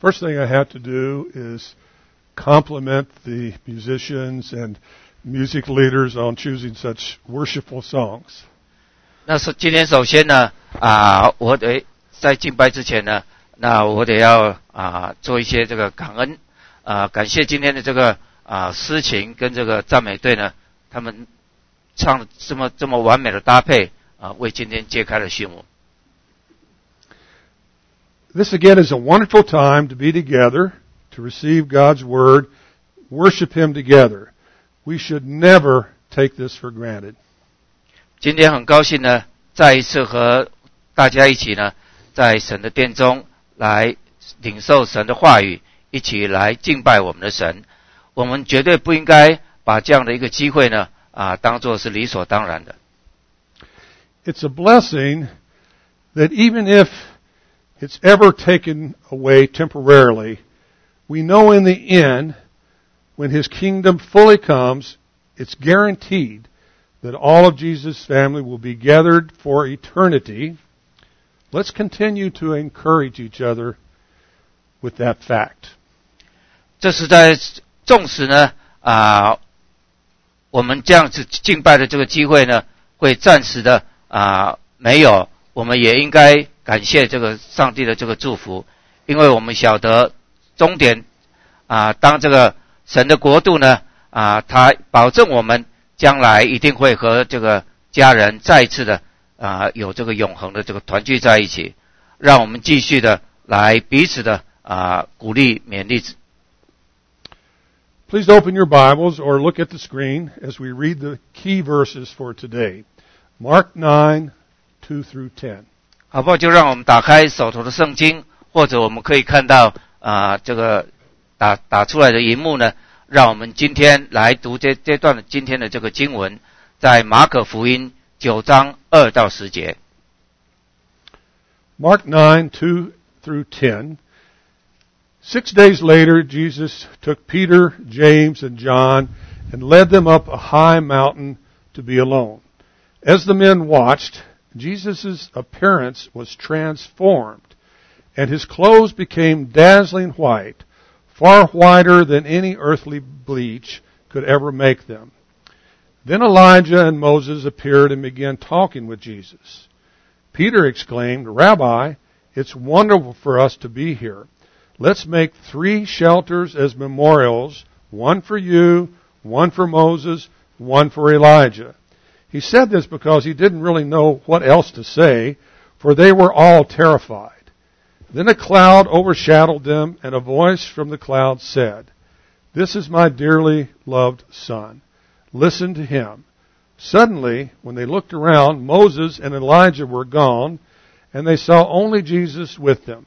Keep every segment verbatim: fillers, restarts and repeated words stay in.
First thing I have to do is compliment the musicians and music leaders on choosing such worshipful songs. 那是今天首先呢，啊，我得在敬拜之前呢，那我得要啊做一些这个感恩，啊，感谢今天的这个啊诗情跟这个赞美队呢，他们唱的这么这么完美的搭配，啊，为今天揭开了序幕。 This again is a wonderful time to be together, to receive God's Word, worship Him together. We should never take this for granted. 今天很高兴呢，再一次和大家一起呢，在神的殿中来领受神的话语，一起来敬拜我们的神。我们绝对不应该把这样的一个机会呢，啊，当作是理所当然的。 It's a blessing that even if it's ever taken away temporarily, we know in the end, when His kingdom fully comes, it's guaranteed that all of Jesus' family will be gathered for eternity. Let's continue to encourage each other with that fact. 这是在纵使呢，啊，我们这样子敬拜的这个机会呢，会暂时的啊没有，我们也应该感谢这个上帝的这个祝福，因为我们晓得终点啊，当这个神的国度呢啊，他保证我们将来一定会和这个家人再一次的啊有这个永恒的这个团聚在一起，让我们继续的来彼此的啊鼓励勉励。 Please open your Bibles or look at the screen as we read the key verses for today. Mark nine, two through ten. 好不好？就让我们打开手头的圣经，或者我们可以看到啊、呃、这个打打出来的荧幕呢，让我们今天来读这这段的今天的这个经文，在马可福音九章二到十节。 Mark nine, two through ten. Six days later, Jesus took Peter, James, and John and led them up a high mountain to be alone. As the men watched, Jesus' appearance was transformed, and His clothes became dazzling white, far whiter than any earthly bleach could ever make them. Then Elijah and Moses appeared and began talking with Jesus. Peter exclaimed, "Rabbi, it's wonderful for us to be here. Let's make three shelters as memorials, one for you, one for Moses, one for Elijah." He said this because he didn't really know what else to say, for they were all terrified. Then a cloud overshadowed them, and a voice from the cloud said, "This is my dearly loved Son. Listen to Him." Suddenly, when they looked around, Moses and Elijah were gone, and they saw only Jesus with them.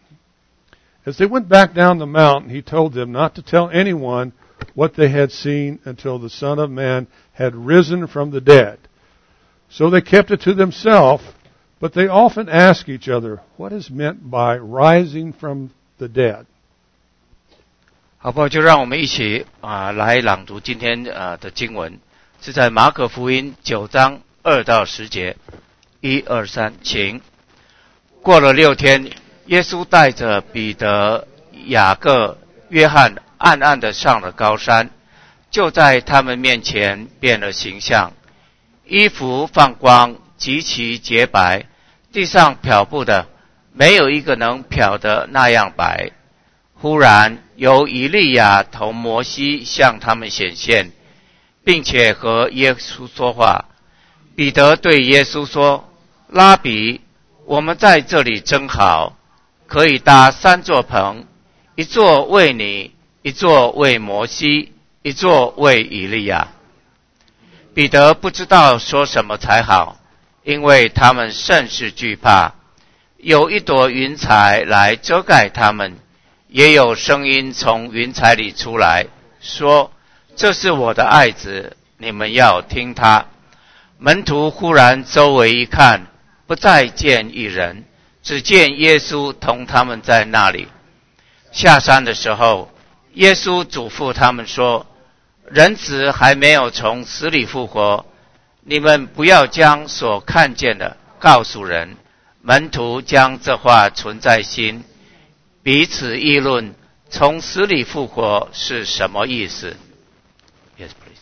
As they went back down the mountain, He told them not to tell anyone what they had seen until the Son of Man had risen from the dead. So they kept it to themselves, but they often ask each other, what is meant by rising from the dead? 好不好？就让我们一起啊、呃、来朗读今天啊、呃、的经文，是在马可福音九章二到十节。一二三，请。过了六天，耶稣带着彼得、雅各、约翰暗暗地上了高山，就在他们面前变了形象，衣服放光，极其洁白，地上漂布的没有一个能漂得那样白。忽然有以利亚同摩西向他们显现，并且和耶稣说话。彼得对耶稣说：“拉比，我们在这里真好，可以搭三座棚，一座为你，一座为摩西，一座为以利亚。”彼得不知道说什么才好，因为他们甚是惧怕。有一朵云彩来遮盖他们，也有声音从云彩里出来，说：“这是我的爱子，你们要听他。”门徒忽然周围一看，不再见一人，只见耶稣同他们在那里。下山的时候，耶稣嘱咐他们说：“人子还没有从死里复活，你们不要将所看见的告诉人。”门徒将这话存在心，彼此议论从死里复活是什么意思 ？Yes, please.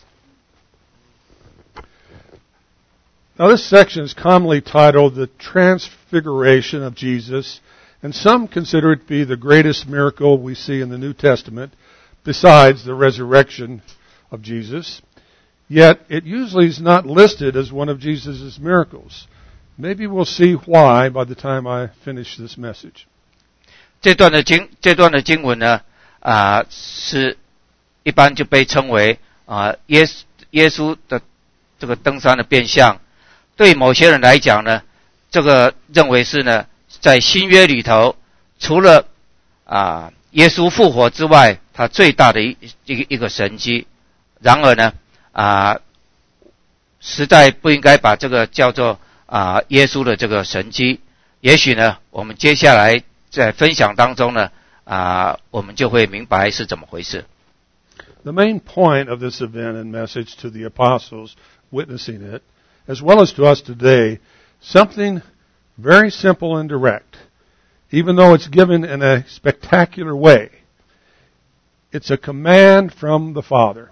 Now, this section is commonly titled The Transfiguration of Jesus, and some consider it to be the greatest miracle we see in the New Testament, besides the resurrection of Jesus. Yet, it usually is not listed as one of Jesus' miracles. Maybe we'll see why by the time I finish this message. 这段的经这段的经文呢，啊、呃，是一般就被称为啊、呃、耶稣耶稣的这个登山的变相。对某些人来讲呢，这个认为是呢，在新约里头，除了啊、呃、耶稣复活之外，他最大的一一个一个神迹。然而呢，啊、呃，实在不应该把这个叫做啊、呃、耶稣的这个神迹。也许呢，我们接下来在分享当中呢，啊、呃，我们就会明白是怎么回事。 The main point of this event and message to the apostles witnessing it, as well as to us today, something very simple and direct, even though it's given in a spectacular way. It's a command from the Father.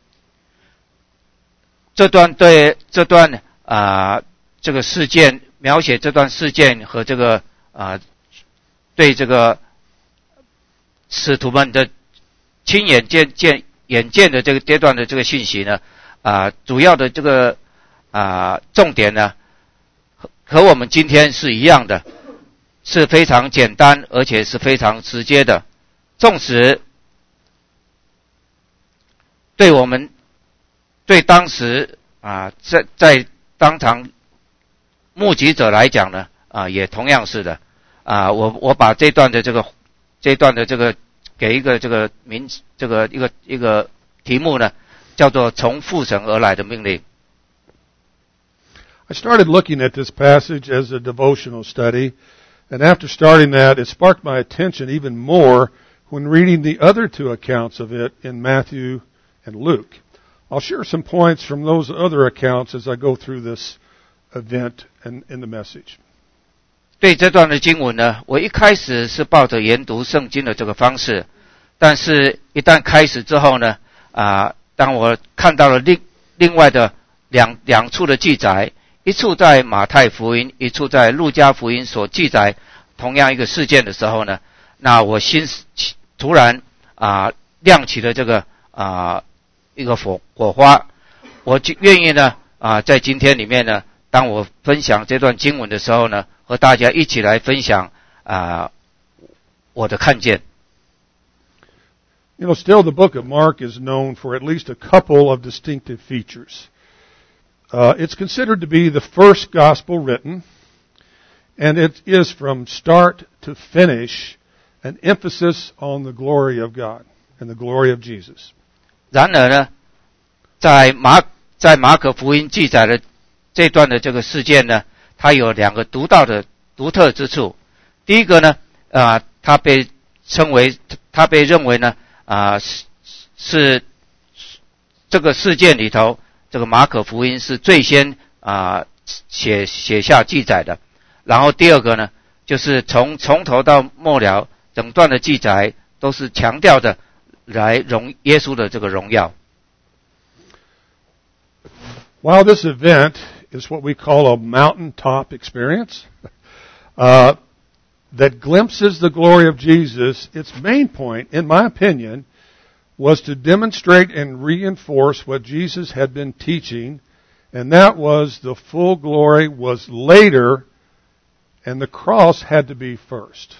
这段对这段啊、呃、这个事件描写这段事件和这个啊、呃、对这个使徒们的亲眼见见眼见的这个阶段的这个信息呢啊、呃、主要的这个啊、呃、重点呢和和我们今天是一样的，是非常简单而且是非常直接的。纵使对我们对当时啊在在当场目击者来讲呢啊也同样是的啊我我把这段的这个这段的这个给一个这个名这个一个一个题目呢叫做从父神而来的命令。 I started looking at this passage as a devotional study, and after starting that, it sparked my attention even more when reading the other two accounts of it in Matthew and Luke. I'll share some points from those other accounts as I go through this event and in the message. 对这段的经文呢，我一开始是抱着研读圣经的这个方式，但是一旦开始之后呢，啊、呃，当我看到了另另外的两两处的记载，一处在马太福音，一处在路加福音所记载同样一个事件的时候呢，那我心突然啊、呃、亮起了这个啊、呃、一个火火花，我就愿意呢啊、呃、在今天里面呢，当我分享这段经文的时候呢，和大家一起来分享啊、呃、我的看见。 You know, still the book of Mark is known for at least a couple of distinctive features. Uh, it's considered to be the first gospel written, and it is from start to finish an emphasis on the glory of God and the glory of Jesus. 然而呢，在马在马可福音记载的这段的这个事件呢，它有两个独到的独特之处。第一个呢，啊、呃，它被称为，它被认为呢，啊、呃，是是这个事件里头。这个马可福音是最先啊、呃、写写下记载的，然后第二个呢，就是从从头到末了整段的记载都是强调的来荣耶稣的这个荣耀。 While this event is what we call a mountaintop experience, uh, that glimpses the glory of Jesus, its main point, in my opinion, was to demonstrate and reinforce what Jesus had been teaching, and that was the full glory was later, and the cross had to be first.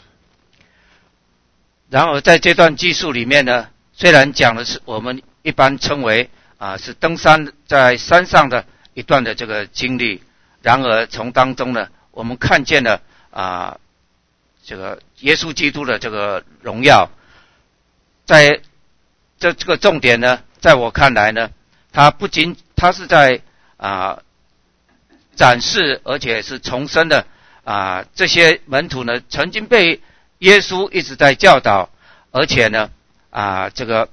然而在这段记述里面呢，虽然讲的是我们一般称为啊、呃、是登山在山上的一段的这个经历，然而从当中呢，我们看见了啊、呃、这个耶稣基督的这个荣耀，在这这个重点呢，在我看来呢，它不仅它是在啊、呃、展示，而且是重申的啊、呃、这些门徒呢曾经被耶稣一直在教导，而且呢啊、呃、这个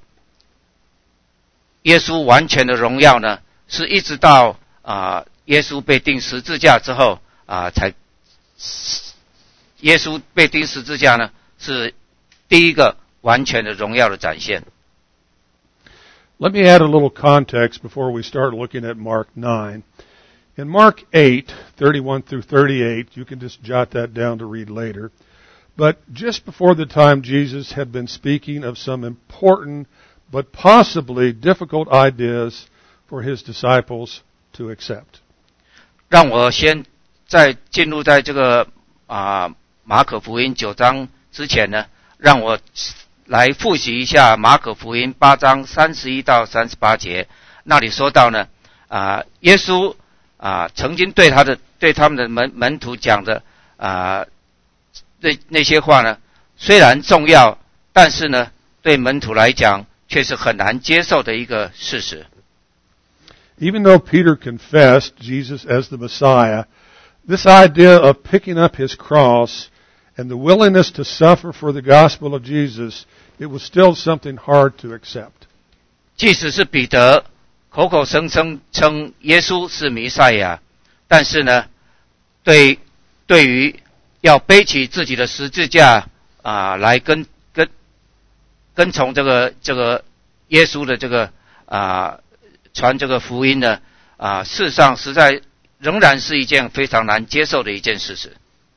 耶稣完全的荣耀呢，是一直到啊、呃、耶稣被钉十字架之后啊、呃、才耶稣被钉十字架呢是第一个完全的荣耀的展现。 Let me add a little context before we start looking at Mark nine. In Mark eight, thirty-one through thirty-eight, you can just jot that down to read later. But just before the time Jesus had been speaking of some important but possibly difficult ideas for his disciples to accept. 让我先在进入在这个啊马可福音九章之前呢，让我来复习一下马可福音八章三十一到三十八节。那里说到呢，啊耶稣啊曾经对他的对他们的门门徒讲的啊那那些话呢，虽然重要，但是呢，对门徒来讲却是很难接受的一个事实。 Even though Peter confessed Jesus as the Messiah, this idea of picking up his cross and the willingness to suffer for the gospel of Jesus, it was still something hard to accept. 即使是彼得口口声声称耶稣是弥赛亚，但是呢，对对于要背起自己的十字架啊、呃，来跟跟跟从这个这个耶稣的这个啊。呃传这个福音呢，啊，事实上实在仍然是一件非常难接受的一件事情。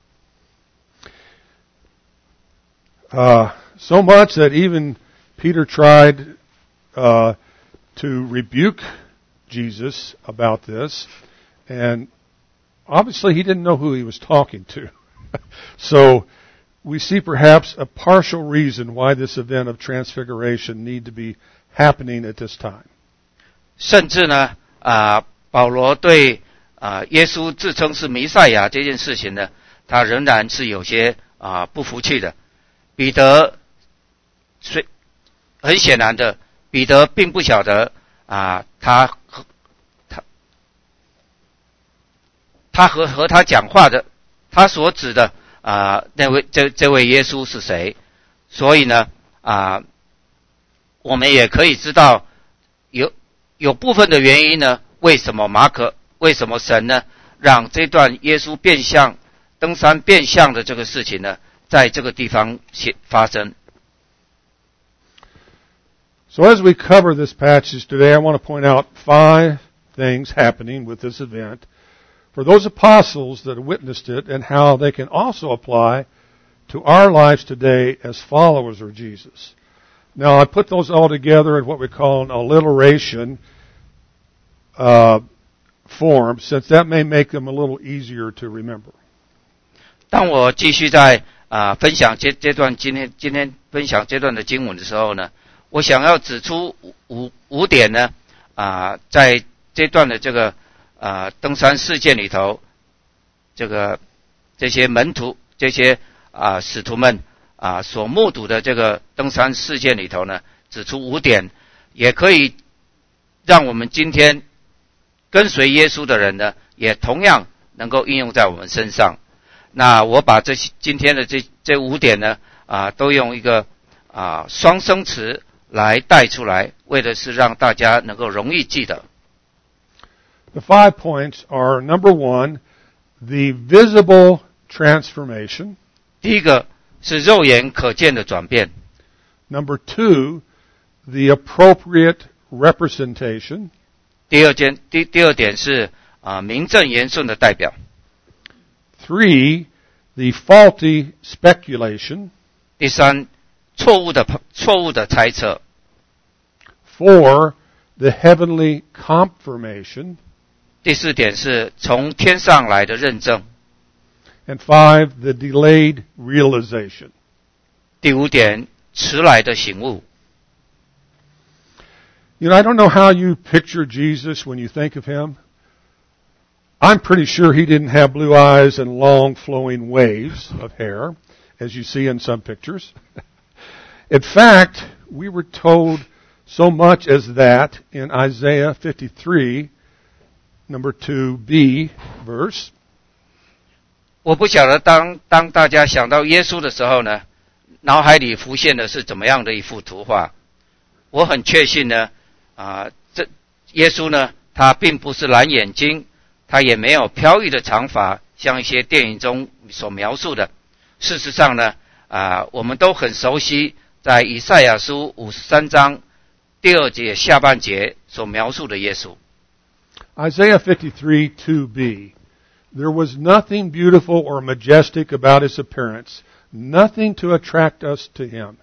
Uh, so much that even Peter tried uh, to rebuke Jesus about this, and obviously he didn't know who he was talking to. So we see perhaps a partial reason why this event of transfiguration need to be happening at this time. 甚至呢，啊，保罗对啊耶稣自称是弥赛亚这件事情呢，他仍然是有些啊不服气的。彼得，虽很显然的，彼得并不晓得啊，他他他和和他讲话的，他所指的啊那位这这位耶稣是谁？所以呢，啊，我们也可以知道有。有部分的原因呢，为什么马可，为什么神呢，让这段耶稣变相登山变相的这个事情呢，在这个地方发生。 So as we cover this passage today, I want to point out five things happening with this event for those apostles that witnessed it and how they can also apply to our lives today as followers of Jesus. Now, I put those all together in what we call an alliteration uh, form, since that may make them a little easier to remember. 当我继续在啊、呃、分享这这段今天今天分享这段的经文的时候呢，我想要指出五五点呢啊、呃，在这段的这个啊、呃、登山事件里头，这个这些门徒这些啊、呃、使徒们。啊，所目睹的这个登山事件里头呢，指出五点，也可以让我们今天跟随耶稣的人呢，也同样能够应用在我们身上。那我把这今天的这这五点呢，啊，都用一个啊双生词来带出来，为的是让大家能够容易记得。 The five points are number one, the visible transformation. 第一个。是肉眼可见的转变。 Number two, the appropriate representation. 第二件，第第二点是啊、呃、名正言顺的代表。 Three, the faulty speculation. 第三，错误的错误的猜测。 Four, the heavenly confirmation. 第四点是从天上来的认证。 And five, the delayed realization. 第五点，迟来的醒悟。 You know, I don't know how you picture Jesus when you think of him. I'm pretty sure he didn't have blue eyes and long flowing waves of hair, as you see in some pictures. In fact, we were told so much as that in Isaiah fifty-three, number two b verse. 我不晓得当当大家想到耶稣的时候呢，脑海里浮现的是怎么样的一幅图画。我很确信呢，啊、呃，这耶稣呢，他并不是蓝眼睛，他也没有飘逸的长发，像一些电影中所描述的。事实上呢，啊、呃，我们都很熟悉在以赛亚书五十三章第二节下半节所描述的耶稣。 Isaiah fifty-three two b. There was nothing beautiful or majestic about his appearance, nothing to attract us to him.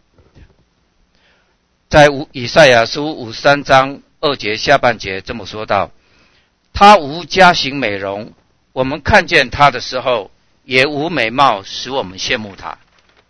在以赛亚书五十三章二节下半节这么说道：他无佳形美容，我们看见他的时候，也无美貌使我们羡慕他。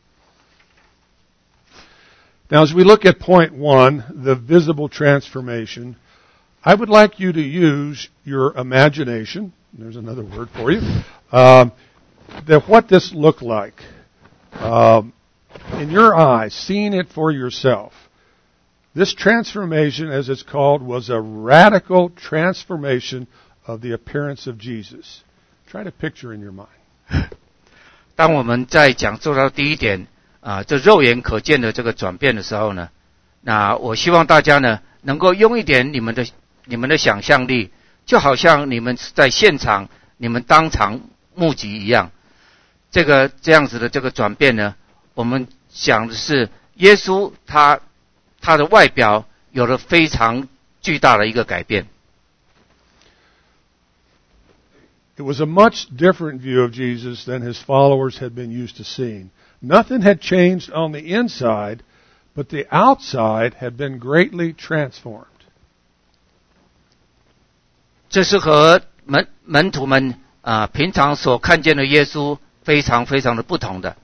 Now, as we look at point one, the visible transformation, I would like you to use your imagination. There's another word for you. Um, that what this looked like um, in your eyes, seeing it for yourself. This transformation, as it's called, was a radical transformation of the appearance of Jesus. Try to picture in your mind. 当我们在讲做到第一点啊，这肉眼可见的这个转变的时候呢，那我希望大家呢能够用一点你们的你们的想象力，就好像你们在现场你们当场目击一样。这个这样子的这个转变呢，我们讲的是耶稣他他的外表有了非常巨大的一个改变。 It was a much different view of Jesus than his followers had been used to seeing. Nothing had changed on the inside, but the outside had been greatly transformed. 这是和门门徒们啊、呃、平常所看见的耶稣非常非常的不同的。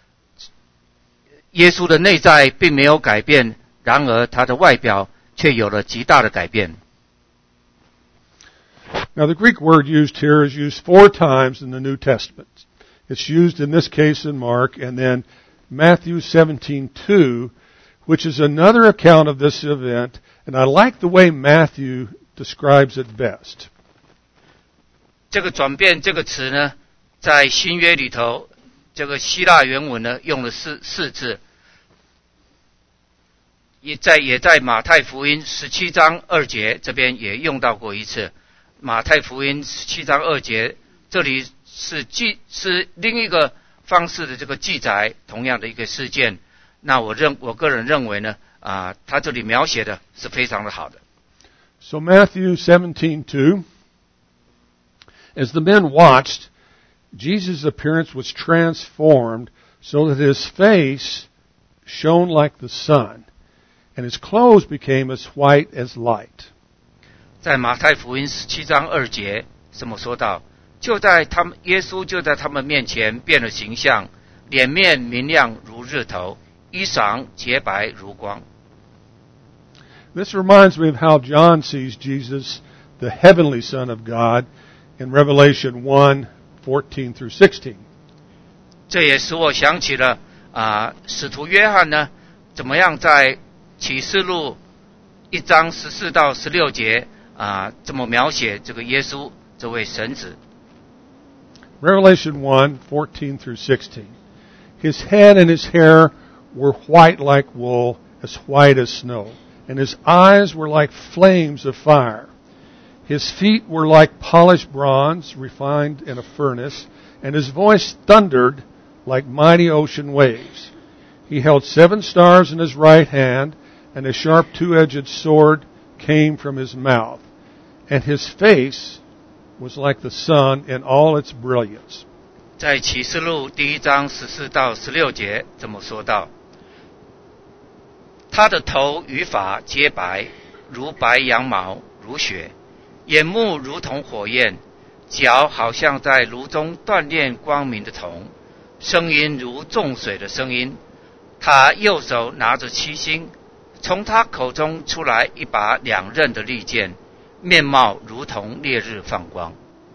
耶稣的内在并没有改变，然而他的外表却有了极大的改变。 Now, the Greek word used here is used four times in the New Testament. It's used in this case in Mark, and then Matthew seventeen two, which is another account of this event, and I like the way Matthew describes it best. 这个转变这个词呢，在新约里头，这个希腊原文呢用了四四字，也在也在马太福音十七章二节这边也用到过一次。马太福音十七章二节，这里是记是另一个方式的这个记载，同样的一个事件。那我认我个人认为呢，啊、呃，他这里描写的是非常的好的。 So Matthew seventeen two, as the men watched, Jesus' appearance was transformed so that his face shone like the sun, and his clothes became as white as light. 在马太福音十七章二节这么说道：就在他们耶稣就在他们面前变了形象，脸面明亮如日头，衣裳洁白如光。 This reminds me of how John sees Jesus, the heavenly Son of God, in Revelation one fourteen through sixteen. 这也使我想起了啊、呃，使徒约翰呢，怎么样在启示录一章十四到十六节啊、呃，这么描写这个耶稣这位神子。 Revelation one fourteen through sixteen. His head and his hair were white like wool, as white as snow, and his eyes were like flames of fire. His feet were like polished bronze refined in a furnace, and his voice thundered like mighty ocean waves. He held seven stars in his right hand, and a sharp two-edged sword came from his mouth. And his face was like the sun in all its brilliance. 在启示录第一章十四到十六节这么说道：他的头与发皆白，如白羊毛，如雪；眼目如同火焰，脚好像在炉中锻炼光明的铜，声音如众水的声音。他右手拿着七星，从他口中出来一把两刃的利剑，面貌如同烈日放光。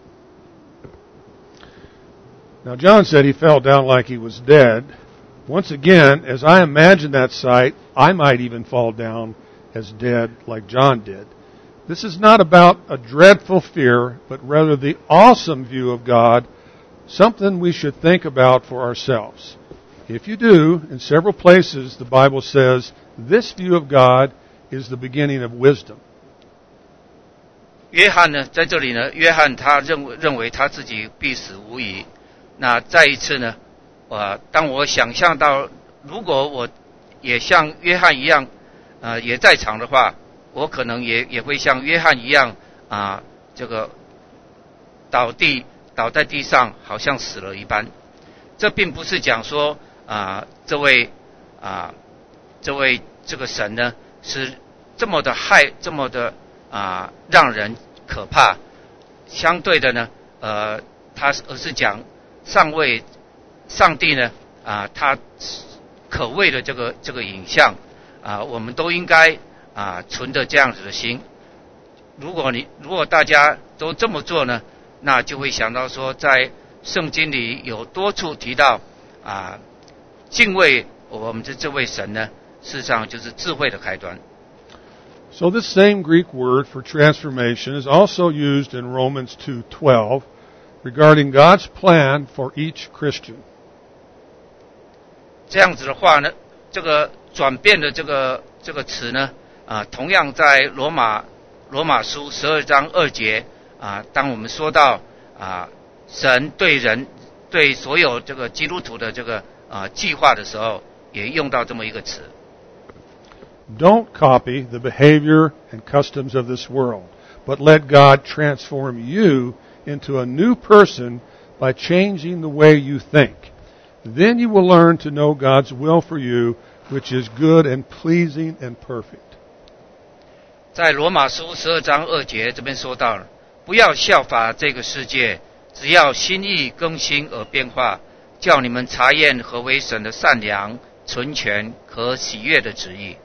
Now, John said he fell down like he was dead. Once again, as I imagine that sight, I might even fall down as dead like John did. This is not about a dreadful fear, but rather the awesome view of God, something we should think about for ourselves. If you do, in several places the Bible says this view of God is the beginning of wisdom. 约翰呢，在这里呢，约翰他认为认为他自己必死无疑。那再一次呢，呃，当我想象到，如果我也像约翰一样，呃，也在场的话，我可能也也会像约翰一样啊，这个倒地倒在地上，好像死了一般。这并不是讲说啊，这位啊，这位这个神呢是这么的害，这么的啊让人可怕。相对的呢，呃，他而是讲上位上帝呢啊，他可畏的这个这个影像啊，我们都应该啊存着这样子的心。如果你如果大家都这么做呢，那就会想到说，在圣经里有多处提到啊，敬畏我们的这位神呢，事实上就是智慧的开端。 So this same Greek word for transformation is also used in Romans two twelve regarding God's plan for each Christian. 这样子的话呢，这个转变的这个这个词呢，啊，同样在罗马罗马书十二章二节啊，当我们说到啊，神对人对所有这个基督徒的这个啊计划的时候，也用到这么一个词。 Don't copy the behavior and customs of this world, but let God transform you into a new person by changing the way you think. Then you will learn to know God's will for you, which is good and pleasing and perfect. 在罗马书十二章二节这边说到了，不要效法这个世界，只要心意更新而变化，叫你们查验何为神的善良、纯全、可喜悦的旨意。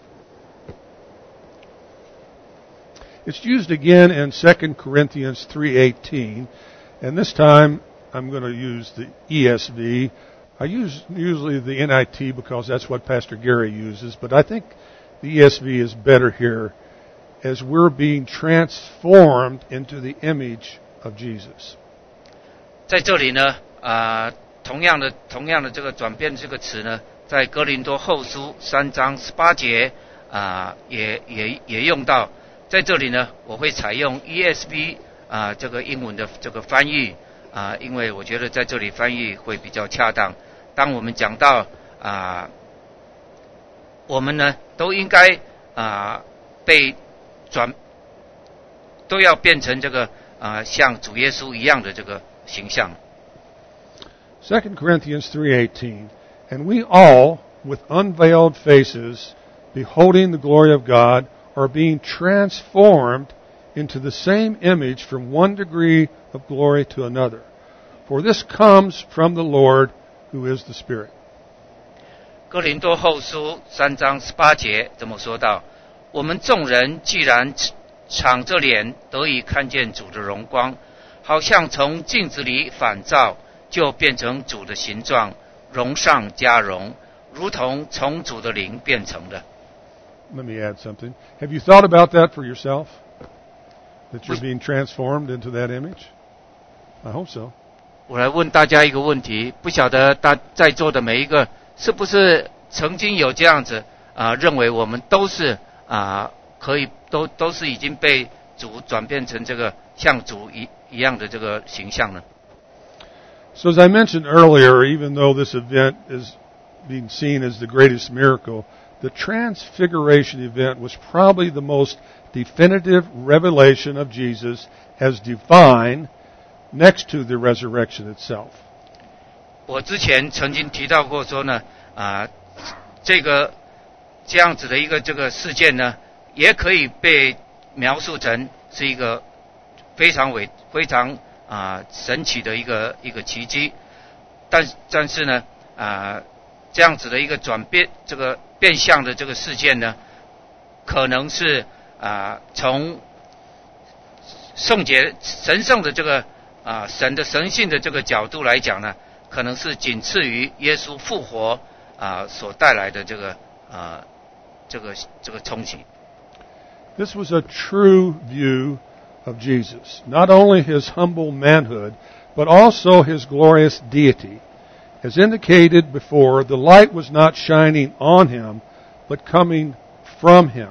It's used again in Second Corinthians three eighteen, and this time I'm going to use the E S V. I use usually the N I T because that's what Pastor Gary uses, but I think the E S V is better here as we're being transformed into the image of Jesus. 在这里呢，啊、呃，同样的同样的这个转变这个词呢，在哥林多后书三章十八节啊、呃，也也也用到。在这里呢，我会采用 E S V 啊、呃、这个英文的这个翻译啊、呃，因为我觉得在这里翻译会比较恰当。当我们讲到啊、呃，我们呢都应该啊、呃、被转，都要变成这个啊、呃、像主耶稣一样的这个形象。 Second Corinthians three eighteen, and we all, with unveiled faces, beholding the glory of God, are being transformed into the same image from one degree of glory to another. For this comes from the Lord, who is the Spirit. 哥林多后书三章十八节这么说道：我们众人既然敞着脸得以看见主的荣光，好像从镜子里反照，就变成主的形状，荣上加荣，如同从主的灵变成的。 Let me add something. Have you thought about that for yourself? That you're being transformed into that image? I hope so. 我来问大家一个问题，不晓得大在座的每一个是不是曾经有这样子啊、呃，认为我们都是啊、呃、可以都都是已经被主转变成这个像主一一样的这个形象呢？ So as I mentioned earlier, even though this event is being seen as the greatest miracle, the Transfiguration event was probably the most definitive revelation of Jesus as divine next to the resurrection itself. 我之前曾经提到过说呢，啊、呃，这个这样子的一个这个事件呢，也可以被描述成是一个非常伟、非常啊、呃、神奇的一个一个奇迹。但但是呢，啊、呃，这样子的一个转变，这个变相的这个事件呢，可能是啊、呃、从圣洁神圣的这个啊、呃、神的神性的这个角度来讲呢，可能是仅次于耶稣复活啊、呃、所带来的这个啊、呃、这个这个冲击。 This was a true view of Jesus, not only his humble manhood, but also his glorious deity. As indicated before, the light was not shining on him, but coming from him.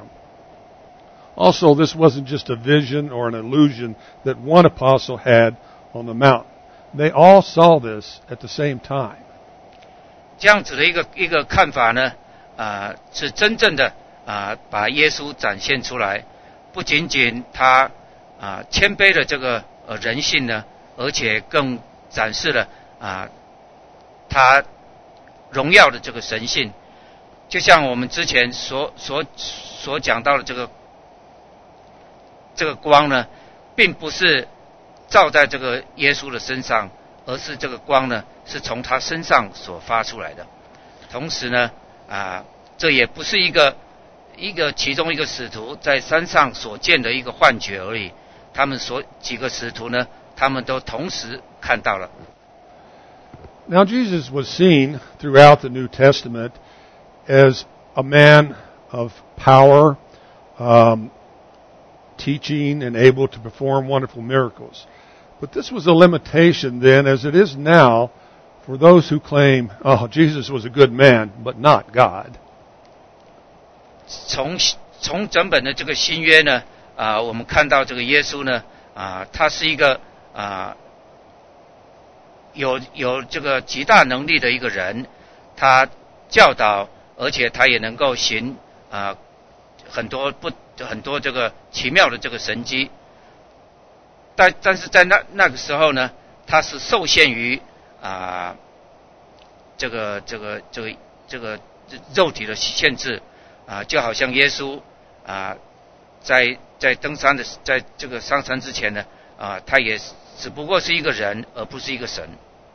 Also, this wasn't just a vision or an illusion that one apostle had on the mountain. They all saw this at the same time. 这样子的一个一个看法呢， 啊、呃、是真正的啊、呃、把耶稣展现出来，不仅仅他啊、呃、谦卑的这个呃人性呢，而且更展示了啊、呃、他荣耀的这个神性。就像我们之前所所所讲到的这个这个光呢，并不是照在这个耶稣的身上，而是这个光呢是从他身上所发出来的。同时呢啊，这也不是一个一个其中一个使徒在山上所见的一个幻觉而已，他们所几个使徒呢，他们都同时看到了。 Now Jesus was seen throughout the New Testament as a man of power, um, teaching and able to perform wonderful miracles. But this was a limitation then, as it is now, for those who claim, oh, Jesus was a good man, but not God. 从从整本的这个新约呢，啊、呃，我们看到这个耶稣呢，啊、呃，他是一个啊、呃、有有这个极大能力的一个人，他教导，而且他也能够行啊、呃、很多不很多这个奇妙的这个神迹。但但是在那那个时候呢，他是受限于啊、呃、这个这个这个这个肉体的限制啊、呃，就好像耶稣啊、呃、在在登山的在这个上山之前呢啊、呃，他也只不过是一个人，而不是一个神。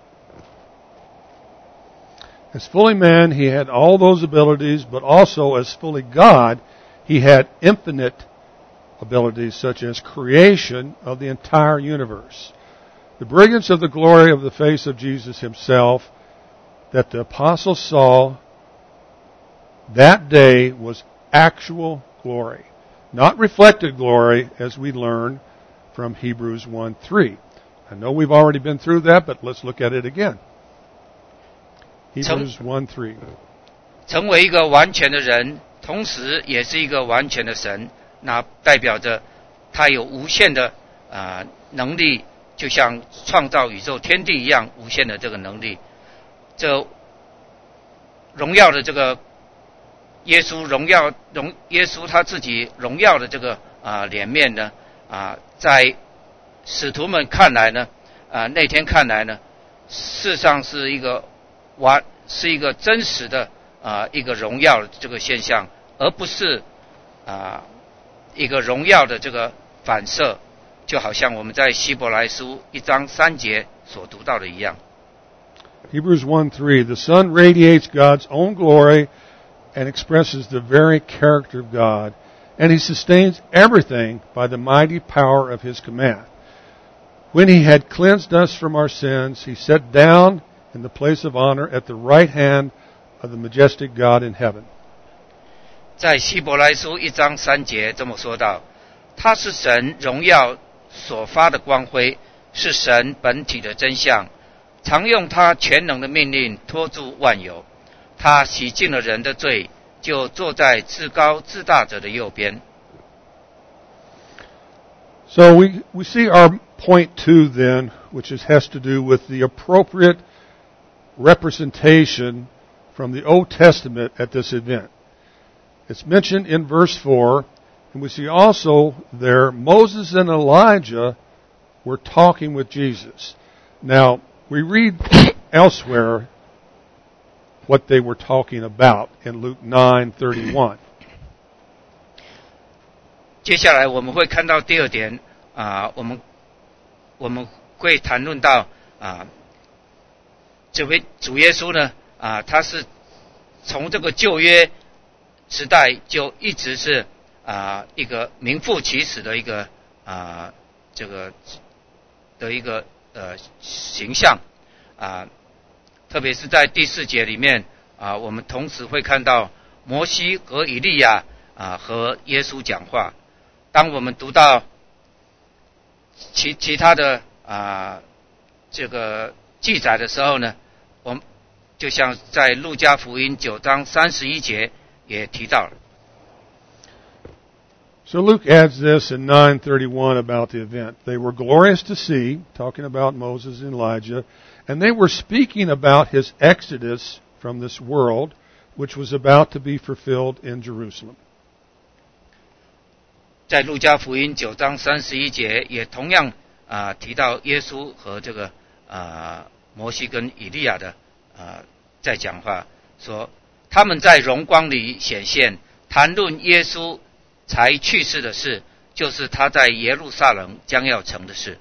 As fully man, he had all those abilities, but also as fully God, he had infinite abilities such as creation of the entire universe. The brilliance of the glory of the face of Jesus himself that the apostles saw that day was actual glory, not reflected glory as we learn from Hebrews one three. I know we've already been through that, but let's look at it again. Hebrews one three. 成为一个完全的人，同时也是一个完全的神，那代表着他有无限的啊、呃、能力，就像创造宇宙天地一样无限的这个能力。这荣耀的这个耶稣荣耀荣耶稣他自己荣耀的这个啊、呃、脸面呢啊、呃，在使徒们看来呢啊、呃、那天看来呢，事实上是一个完是一个真实的啊、呃、一个荣耀的这个现象，而不是啊、呃、一个荣耀的这个反射，就好像我们在希伯来书一章三节所读到的一样。 Hebrews one three, the Son radiates God's own glory and expresses the very character of God, and he sustains everything by the mighty power of his command. When he had cleansed us from our sins, he sat down in the place of honor at the right hand of the majestic God in heaven. 在希伯来书一章三节这么说道，他是神荣耀所发的光辉，是神本体的真相，常用他全能的命令托住万有。他洗净了人的罪，就坐在至高至大者的右边。 So we, we see our point two then, which is, has to do with the appropriate representation from the Old Testament at this event. It's mentioned in verse four, and we see also there Moses and Elijah were talking with Jesus. Now, we read elsewhere what they were talking about in Luke nine thirty-one. 接下来我们会看到第二点啊、呃，我们我们会谈论到啊、呃，这位主耶稣呢啊、呃，他是从这个旧约时代就一直是啊、呃、一个名副其实的一个啊、呃、这个的一个呃形象啊、呃，特别是在第四节里面啊、呃，我们同时会看到摩西和以利亚啊、呃、和耶稣讲话。当我们读到其其他的啊、呃、这个记载的时候呢，我们就像在路加福音九章三十一节也提到了。 So Luke adds this in nine thirty-one about the event. They were glorious to see, talking about Moses and Elijah, and they were speaking about his exodus from this world, which was about to be fulfilled in Jerusalem. 在路加福音九章三十一节也同样啊、呃、提到耶稣和这个啊、呃、摩西跟以利亚的啊、呃、在讲话，说他们在荣光里显现，谈论耶稣才去世的事，就是他在耶路撒冷将要成的事。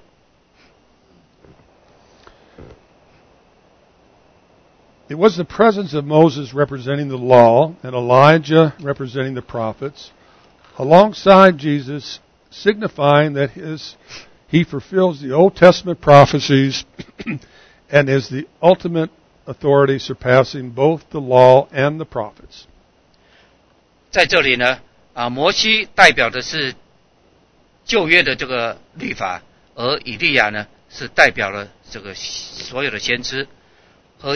It was the presence of Moses representing the law and Elijah representing the prophets, alongside Jesus, signifying that his, he fulfills the Old Testament prophecies and is the ultimate authority surpassing both the law and the prophets. 在这里呢，啊，摩西代表的是旧约的这个律法，而以利亚呢是代表了这个所有的先知，和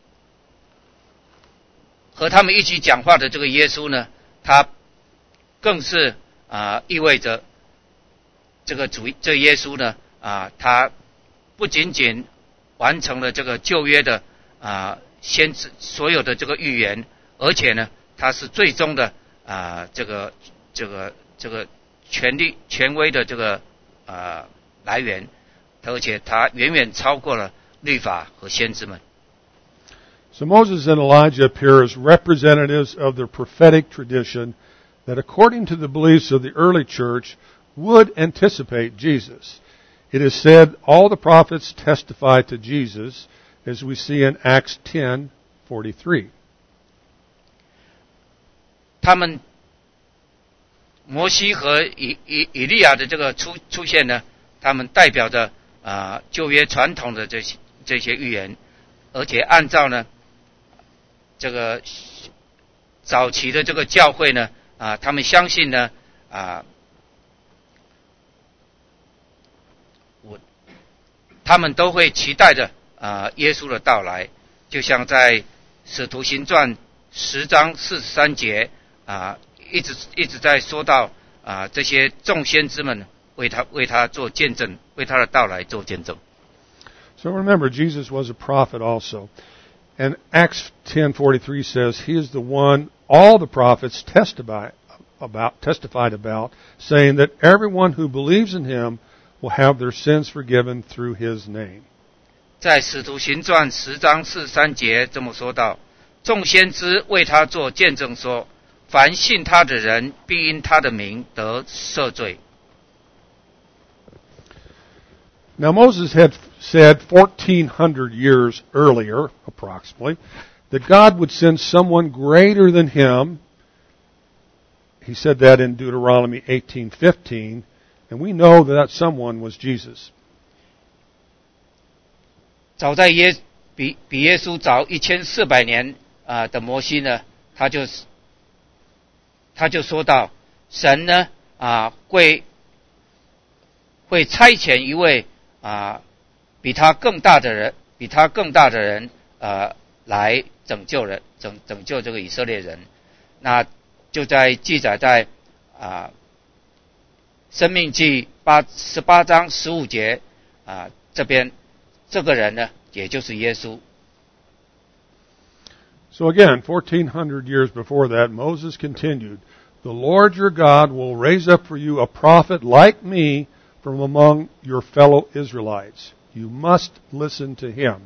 和他们一起讲话的这个耶稣呢，他更是啊、呃、意味着这个主这耶稣呢啊、呃、他不仅仅完成了这个旧约的啊、呃、先知所有的这个预言，而且呢他是最终的啊、呃、这个这个这个权力权威的这个啊、呃、来源，而且他远远超过了律法和先知们。 So Moses and Elijah appear as representatives of the prophetic tradition that, according to the beliefs of the early church, would anticipate Jesus. It is said all the prophets testify to Jesus, as we see in Acts ten forty-three. 他们摩西和以以以利亚的这个出出现呢，他们代表着啊、呃、旧约传统的这些这些预言，而且按照呢这个早期的这个教会呢啊、呃，他们相信呢啊、呃，我他们都会期待着啊、呃、耶稣的到来，就像在使徒行传十章四十三节啊、呃，一直一直在说到啊、呃、这些众先知们为他为他做见证，为他的到来做见证。 So remember, Jesus was a prophet also. And Acts ten forty-three says he is the one all the prophets testify about, testified about, saying that everyone who believes in him will have their sins forgiven through his name. 在使徒行传十章四十三节这么说道：众先知为他做见证说，凡信他的人必因他的名得赦罪。 Now Moses had said fourteen hundred years earlier, approximately, that God would send someone greater than him. He said that in Deuteronomy eighteen fifteen, and we know that that someone was Jesus. 早在耶比比耶稣早一千四百年啊、呃、的摩西呢，他就他就说到，神呢啊、呃、会会差遣一位啊、呃、比他更大的人，比他更大的人呃来拯救人，拯拯救这个以色列人。那就在记载在啊、呃、申命记八十八章十五节啊、呃、这边。这个人呢，也就是耶稣。 So again, fourteen hundred years before that, Moses continued, "The Lord your God will raise up for you a prophet like me from among your fellow Israelites. You must listen to him."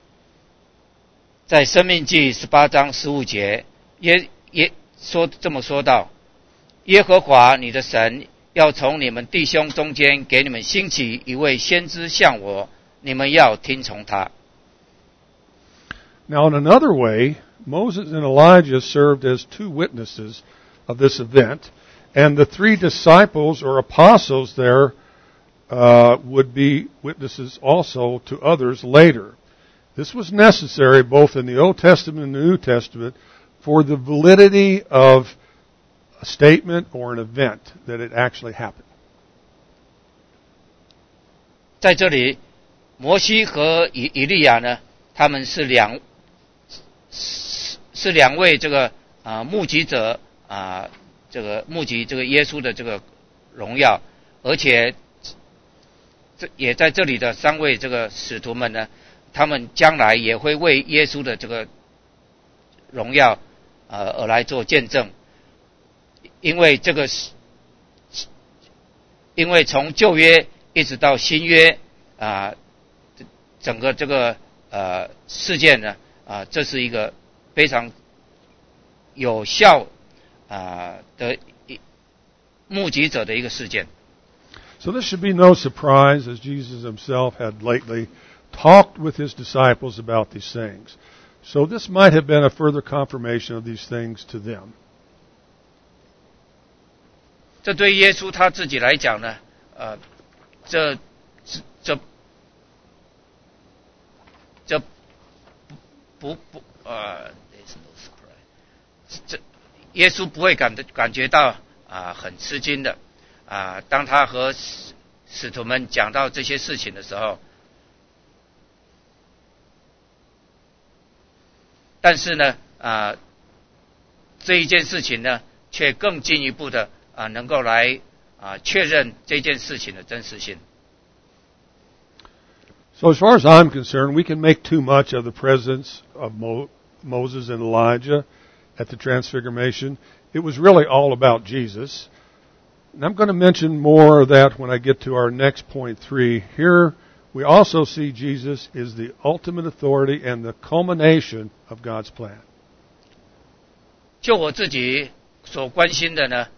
在申命记十八章十五节，耶耶说这么说道：耶和华你的神要从你们弟兄中间给你们兴起一位先知像我。你们要听从他。 Now, in another way, Moses and Elijah served as two witnesses of this event, and the three disciples or apostles there uh, would be witnesses also to others later. This was necessary both in the Old Testament and the New Testament for the validity of a statement or an event that it actually happened. 在这里。摩西和以以利亚呢，他们是两是是两位这个啊、呃、目击者啊、呃，这个目击这个耶稣的这个荣耀，而且这也在这里的三位这个使徒们呢，他们将来也会为耶稣的这个荣耀呃而来做见证，因为这个是，因为从旧约一直到新约啊、呃，整个这个呃事件呢啊、呃，这是一个非常有效啊、呃、的目击者的一个事件。 So this should be no surprise, as Jesus himself had lately talked with his disciples about these things. So this might have been a further confirmation of these things to them. 这对耶稣他自己来讲呢，呃，这这这不不呃，这耶稣不会感感觉到啊、呃、很吃惊的啊、呃。当他和使使徒们讲到这些事情的时候，但是呢啊、呃，这一件事情呢，却更进一步的啊、呃，能够来啊、呃、确认这件事情的真实性。 So as far as I'm concerned, we can make too much of the presence of Mo- Moses and Elijah at the Transfiguration. It was really all about Jesus. And I'm going to mention more of that when I get to our next point three. Here we also see Jesus is the ultimate authority and the culmination of God's plan. 就我自己所关心的呢，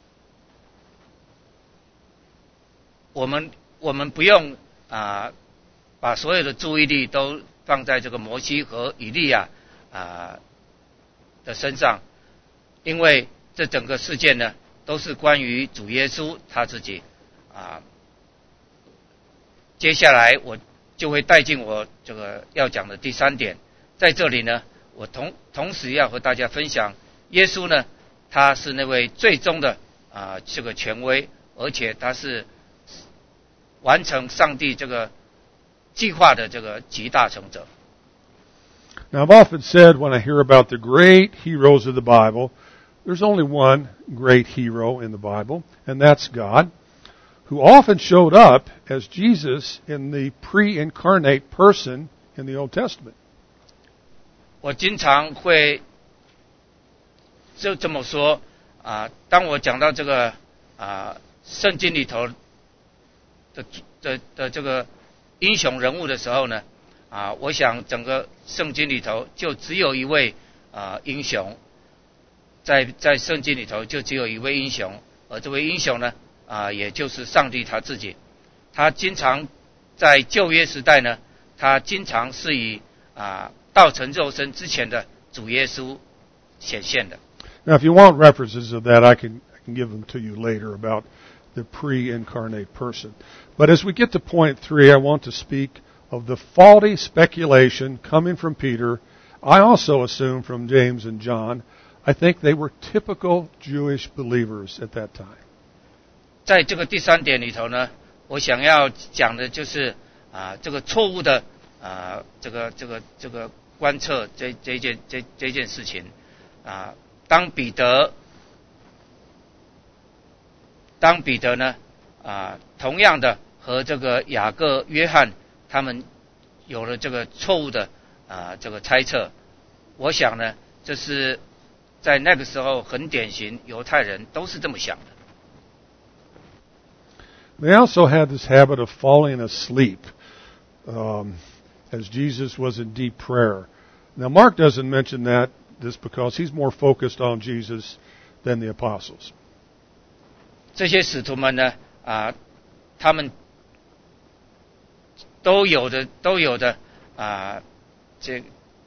我们我们不用啊、呃、把所有的注意力都放在这个摩西和以利亚啊、呃、的身上，因为这整个事件呢都是关于主耶稣他自己啊、呃。接下来我就会带进我这个要讲的第三点，在这里呢，我同同时要和大家分享，耶稣呢，他是那位最终的啊、呃、这个权威，而且他是完成上帝这个计划的这个集大成者。 Now, I've often said when I hear about the great heroes of the Bible, there's only one great hero in the Bible, and that's God, who often showed up as Jesus in the pre-incarnate person in the Old Testament. 我经常会就这么说啊、呃，当我讲到这个啊、呃、圣经里头的的的这个英雄人物的时候呢，啊、呃，我想整个圣经里头就只有一位啊、呃、英雄，在在圣经里头就只有一位英雄，而这位英雄呢啊、呃，也就是上帝他自己。他经常在旧约时代呢，他经常是以啊、呃、道成肉身之前的主耶稣显现的。 Now, if you want references of that, I can, I can give them to you later about the pre-incarnate person. But as we get to point three, I want to speak of the faulty speculation coming from Peter. I also assume from James and John. I think they were typical Jewish believers at that time. 在这个第三点里头呢，我想要讲的就是啊、呃，这个错误的啊、呃，这个这个这个观测这这件这这件事情啊、呃，当彼得当彼得呢啊、呃，同样的和这个雅各、约翰他们有了这个错误的啊、呃、这个猜测，我想呢，这是在那个时候很典型，犹太人都是这么想的。 They also had this habit of falling asleep um, as Jesus was in deep prayer. Now, Mark doesn't mention that this because he's more focused on Jesus than the apostles. 这些使徒们呢，啊、呃，他们都有的都有的啊、呃，这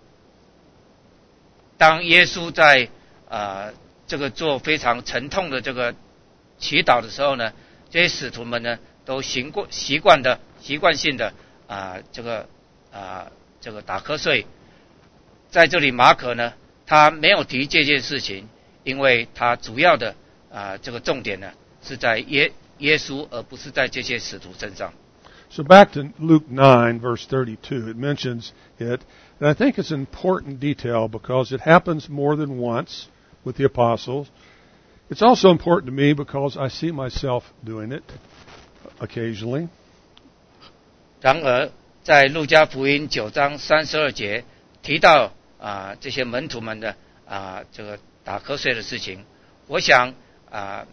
当耶稣在啊、呃、这个做非常沉痛的这个祈祷的时候呢，这些使徒们呢都习惯习惯的习惯性的啊、呃、这个啊、呃、这个打瞌睡。在这里马可呢，他没有提这件事情，因为他主要的啊、呃、这个重点呢是在耶耶稣，而不是在这些使徒身上。 So back to Luke nine, verse thirty-two, it mentions it, and I think it's an important detail because it happens more than once with the apostles. It's also important to me because I see myself doing it occasionally. 然而，在路加福音九章三十二节提到啊、呃、这些门徒们的啊这个打瞌睡的事情，我想啊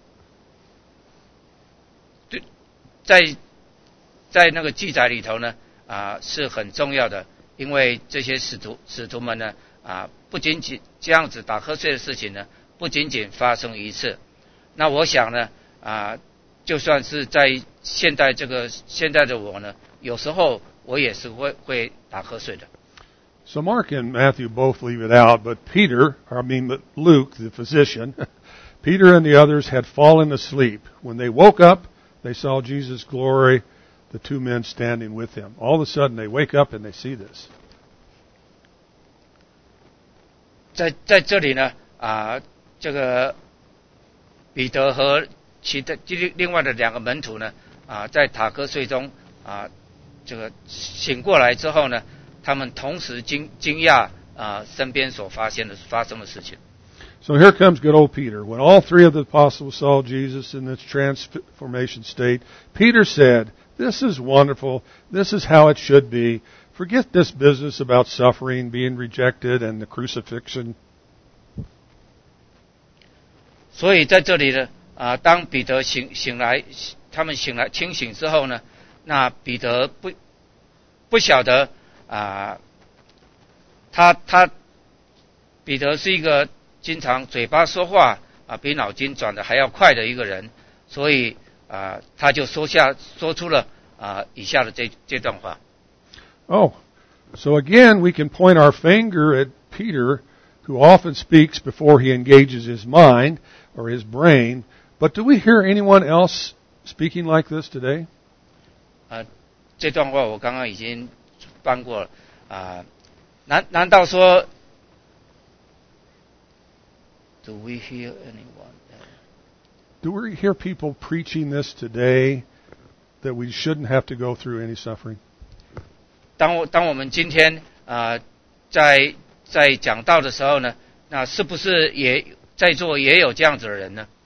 对在在那个记载里头呢啊是很重要的，因为这些使徒使徒们呢啊不仅仅这样子打瞌睡的事情呢不仅仅发生一次，那我想呢啊就算是在现在这个现在的我呢，有时候我也是会会打瞌睡的。 So Mark and Matthew both leave it out, but Peter, or I mean but Luke, the physician, Peter and the others had fallen asleep. When they woke up, they saw Jesus' glory, the two men standing with him. All of a sudden, they wake up and they see this. 在在这里呢，啊，这个彼得和其他另另外的两个门徒呢，啊，在打瞌睡中啊，这个醒过来之后呢，他们同时惊惊讶啊身边所发现的发生的事情。 So here comes good old Peter. When all three of the apostles saw Jesus in this transformation state, Peter said, "This is wonderful. This is how it should be. Forget this business about suffering, being rejected, and the crucifixion." 所以在这里呢，啊，当彼得醒醒来，他们醒来清醒之后呢，那彼得不不晓得啊，他他彼得是一个经常嘴巴说话啊比脑筋转的还要快的一个人，所以啊他就说下说出了啊以下的这这段话。 Oh, so again we can point our finger at Peter, who often speaks before he engages his mind or his brain. But do we hear anyone else speaking like this today? 啊，这段话我刚刚已经翻过了啊，难难道说 Do we hear anyone? Do we hear people preaching this today that we shouldn't have to go through any suffering? 当我当我们今天啊在在讲道的时候呢，那是不是也在座也有这样子的人呢？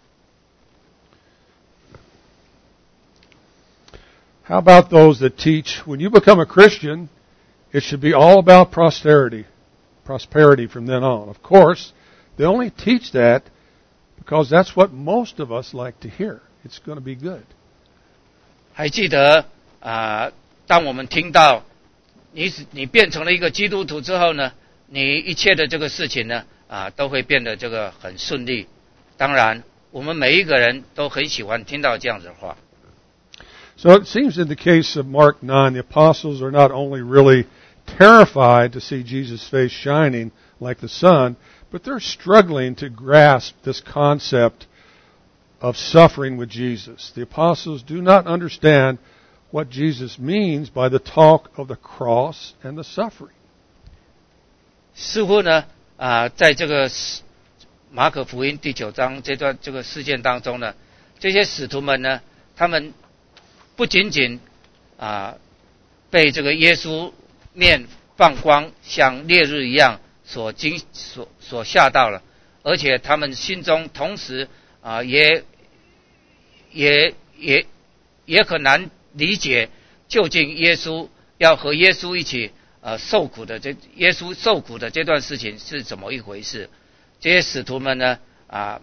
How about those that teach when you become a Christian, it should be all about prosperity, prosperity from then on? Of course, they only teach that because that's what most of us like to hear. It's going to be good. 还记得啊，当我们听到你你变成了一个基督徒之后呢，你一切的这个事情呢啊都会变得这个很顺利。当然，我们每一个人都很喜欢听到这样子的话。 So it seems in the case of Mark nine, the apostles are not only really terrified to see Jesus' face shining like the sun, but they're struggling to grasp this concept of suffering with Jesus. The apostles do not understand what Jesus means by the talk of the cross and the suffering. 似乎呢啊，在这个马可福音第九章这段这个事件当中呢，这些使徒们呢，他们不仅仅啊被这个耶稣面放光像烈日一样所惊所所吓到了，而且他们心中同时啊也也也也很难理解究竟耶稣要和耶稣一起呃受苦的这耶稣受苦的这段事情是怎么一回事。这些使徒们呢啊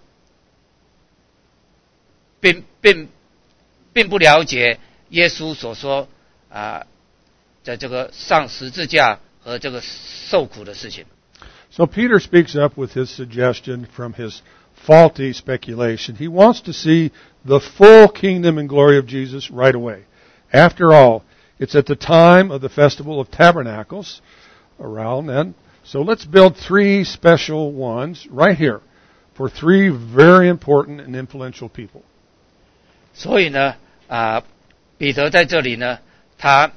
并并并不了解耶稣所说啊在这个上十字架和这个受苦的事情。 So Peter speaks up with his suggestion from his faulty speculation. He wants to see the full kingdom and glory of Jesus right away. After all, it's at the time of the Festival of Tabernacles around then. So let's build three special ones right here for three very important and influential people. 所以呢啊彼得在这里呢，他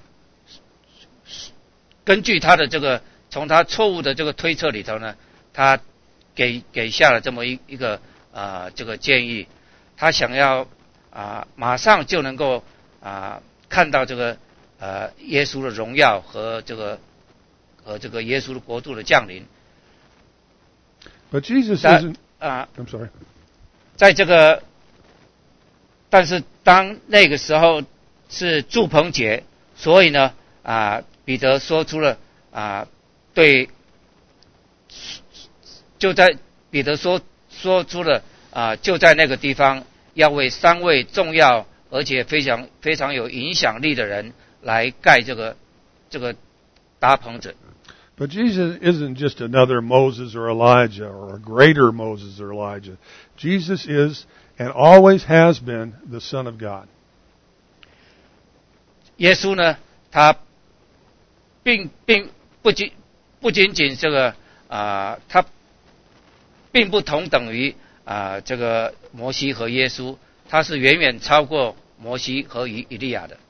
根据他的这个从他错误的这个推测里头呢，他给给下了这么一一个啊、呃、这个建议，他想要啊、呃、马上就能够啊、呃、看到这个呃耶稣的荣耀和这个和这个耶稣的国度的降临。 But Jesus isn't. 啊、 I'm sorry. 在这个，但是当那个时候是住棚节，所以呢啊彼得说出了啊对就在彼得说说出了啊，就在那个地方要为三位重要而且非常非常有影响力的人来盖这个这个搭棚子。 But Jesus isn't just another Moses or Elijah or a greater Moses or Elijah. Jesus is and always has been the Son of God. 耶稣呢，他并并不仅不仅仅这个啊、呃，他并不同等于啊、呃、这个摩西和耶稣，他是远远超过摩西和以以利亚的。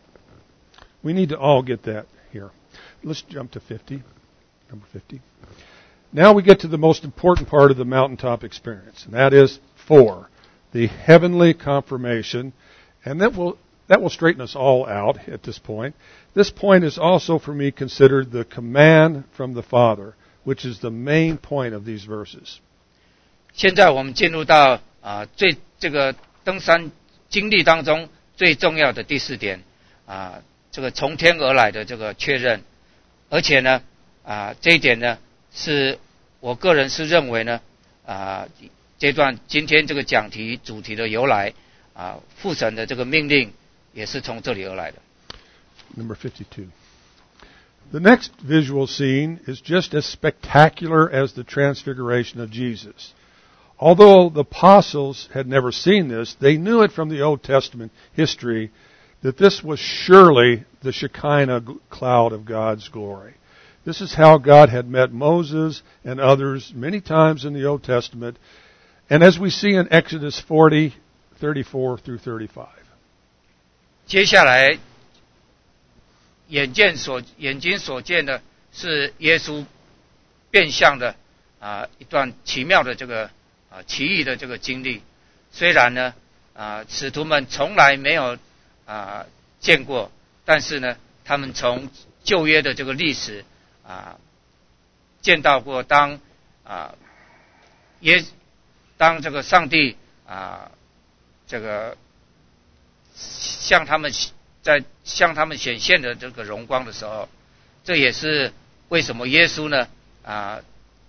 We need to all get that here. Let's jump to fifty. Number fifty. Now we get to the most important part of the mountaintop experience, and that is four, the heavenly confirmation, and that will that will straighten us all out at this point. This point is also for me considered the command from the Father, which is the main point of these verses. 现在我们进入到啊、呃、最这个登山经历当中最重要的第四点啊、呃，这个从天而来的这个确认，而且呢。啊，这一点呢，是我个人是认为呢，啊，这段今天这个讲题主题的由来，啊，父神的这个命令也是从这里而来的。 Number fifty-two. The next visual scene is just as spectacular as the transfiguration of Jesus. Although the apostles had never seen this, they knew it from the Old Testament history that this was surely the Shekinah cloud of God's glory. This is how God had met Moses and others many times in the Old Testament, and as we see in Exodus forty, thirty-four through thirty-five. 接下来，眼见所眼睛所见的是耶稣变相的啊、呃、一段奇妙的这个啊、呃、奇异的这个经历。虽然呢啊、呃、使徒们从来没有啊、呃、见过，但是呢他们从旧约的这个历史。啊，见到过当啊，也当这个上帝啊，这个向他们在向他们显现的这个荣光的时候，这也是为什么耶稣呢啊，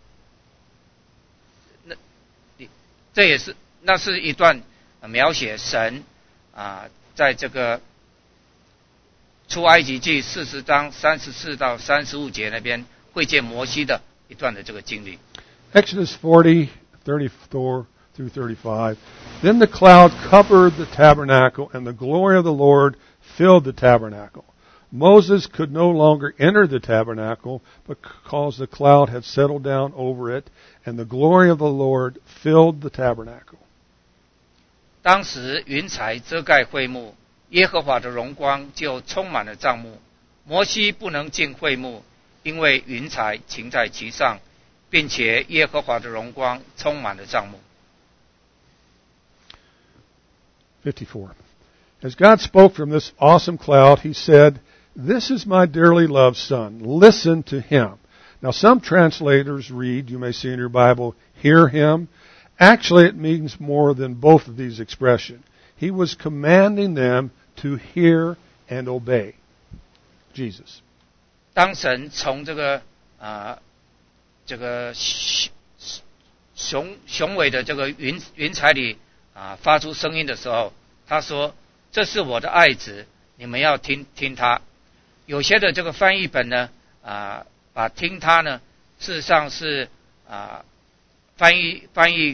那这也是那是一段描写神啊，在这个。出埃及记四十章三十四到三十五节那边会见摩西的一段的这个经历。 Exodus forty, thirty-four through thirty-five. Then the cloud covered the tabernacle, and the glory of the Lord filled the tabernacle. Moses could no longer enter the tabernacle because the cloud had settled down over it, and the glory of the Lord filled the tabernacle. 当时云彩遮盖会幕。耶和华的荣光就充满了帐幕，摩西不能进会幕，因为云彩擎在其上，并且耶和华的荣光充满了帐幕。 fifty-four. As God spoke from this awesome cloud, he said, "This is my dearly loved son. Listen to him." Now some translators read, you may see in your Bible, hear him. Actually, it means more than both of these expressions. He was commanding them to hear and obey Jesus. 当神从这个啊、呃、这个雄雄伟的这个云云彩里啊、呃、发出声音的时候，他说：“这是我的爱子，你们要听听他。”有些的这个翻译本呢啊、呃、把听他呢，事实上是啊、呃、翻译翻译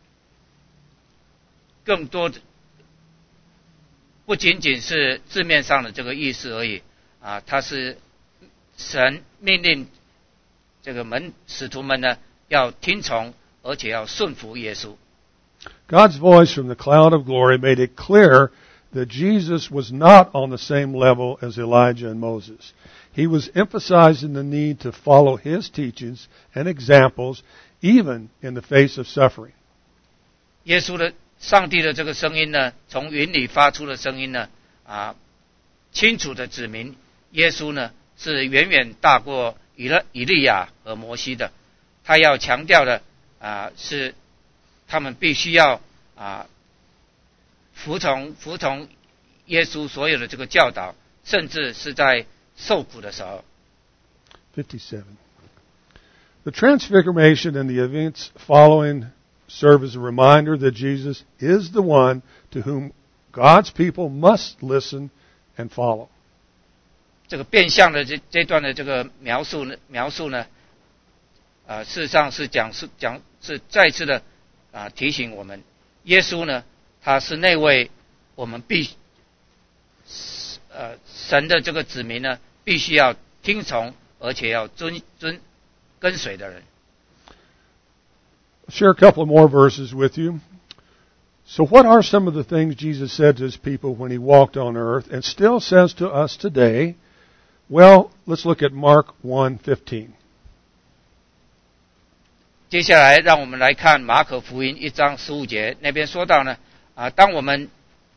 更多的。不仅仅是字面上的这个意思而已啊，它是神命令这个门使徒们呢要听从，而且要顺服耶稣。 God's voice from the cloud of glory made it clear that Jesus was not on the same level as Elijah and Moses. He was emphasizing the need to follow his teachings and examples, even in the face of suffering. 耶稣的。上帝的这个声音呢，从云里发出的声音呢，啊，清楚的指明耶稣呢是远远大过以勒以利亚和摩西的。他要强调的啊是，他们必须要啊服从服从耶稣所有的这个教导，甚至是在受苦的时候。 fifty-seven. The transfiguration and the events following serve as a reminder that Jesus is the one to whom God's people must listen and follow. 这个变相的这这段的这个描述呢，描述呢，呃，事实上是讲是讲是再次的啊、呃、提醒我们，耶稣呢，他是那位我们必呃神的这个子民呢，必须要听从而且要遵遵跟随的人。 I'll share a couple more verses with you. So what are some of the things Jesus said to his people when he walked on earth and still says to us today? Well, let's look at Mark one fifteen. 接下来让我们来看马可福音一章十五节，那边说到呢，啊，当我们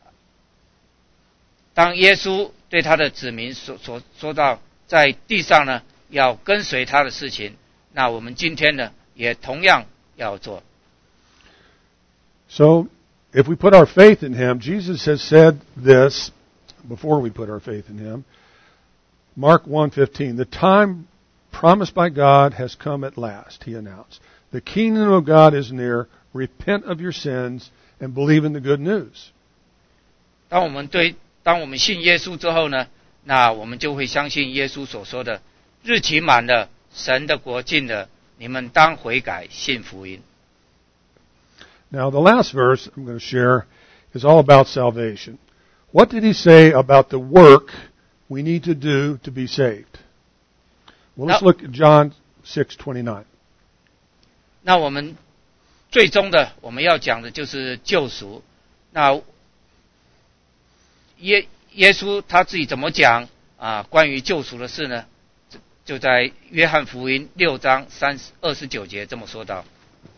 当耶稣对他的子民所所说到在地上呢要跟随他的事情，那我们今天呢也同样要做。 So, if we put our faith in him, Jesus has said this before we put our faith in him. Mark one fifteen, the time promised by God has come at last, he announced. The kingdom of God is near. Repent of your sins and believe in the good news. 当我们对当我们信耶稣之后呢，那我们就会相信耶稣所说的日期满了，神的国近了，你们当悔改信福音。 Now, the last verse I'm going to share is all about salvation. What did he say about the work we need to do to be saved? Well, let's look at John six twenty-nine. 那我们最终的我们要讲的就是救赎。那耶耶稣他自己怎么讲啊？关于救赎的事呢？就在约翰福音六章三二十九节这么说道。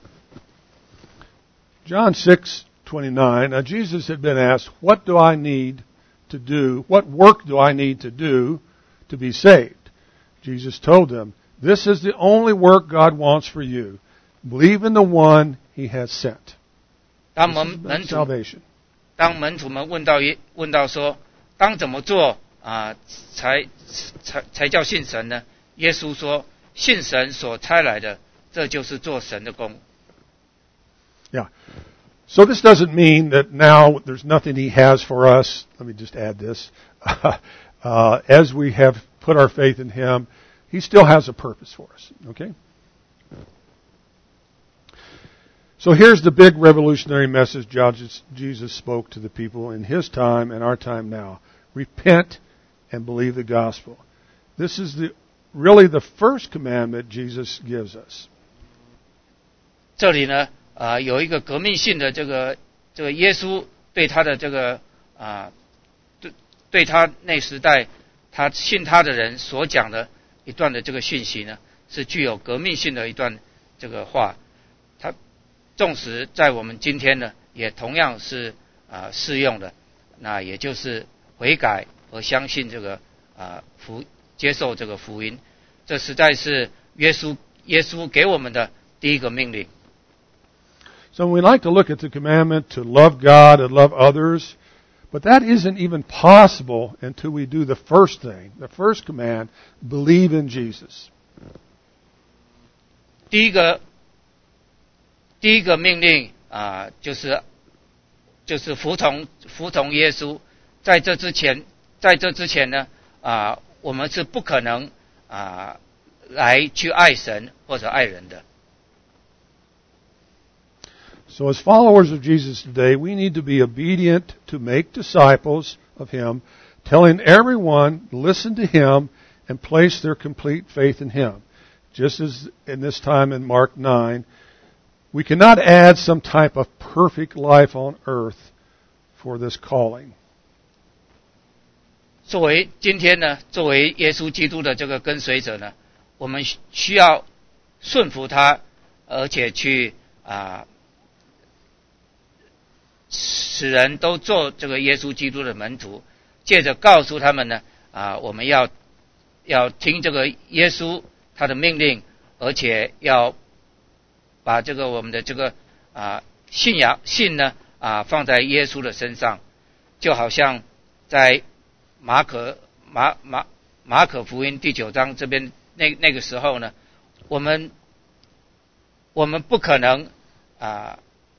John six twenty-nine. Now Jesus had been asked, "What do I need to do? What work do I need to do to be saved?" Jesus told them, "This is the only work God wants for you. Believe in the one He has sent." 当门门徒 salvation. 当门徒们问到问到说，当怎么做啊，才才才叫信神呢？耶稣说，信神所差来的，这就是做神的工。 Yeah. So this doesn't mean that now there's nothing He has for us. Let me just add this. uh, as we have put our faith in Him, He still has a purpose for us. Okay? So here's the big revolutionary message Jesus spoke to the people in His time and our time now. Repent and believe the gospel. This is the really the first commandment Jesus gives us. 这里呢，啊、呃，有一个革命性的这个这个耶稣对他的这个啊、呃，对对他那时代他信他的人所讲的一段的这个讯息呢，是具有革命性的一段这个话。他纵使在我们今天呢，也同样是啊、呃、适用的。那也就是悔改和相信这个啊、呃、福接受这个福音，这实在是耶稣耶稣给我们的第一个命令。 So we like to look at the commandment to love God and love others, but that isn't even possible until we do the first thing, the first command, believe in Jesus. 第一个第一个命令啊、呃，就是就是服从服从耶稣。在这之前，在这之前呢，啊、呃，我们是不可能啊、呃、来去爱神或者爱人的。 So as followers of Jesus today, we need to be obedient to make disciples of Him, telling everyone, listen to Him, and place their complete faith in Him. Just as in this time in Mark nine, we cannot add some type of perfect life on earth for this calling. 作为今天呢，作为耶稣基督的这个跟随者呢，我们需要顺服他，而且去啊。使人都做这个耶稣基督的门徒，借着告诉他们呢，啊，我们要要听这个耶稣他的命令，而且要把这个我们的这个啊信仰信呢啊放在耶稣的身上，就好像在马可马马马可福音第九章这边那那个时候呢，我们我们不可能啊。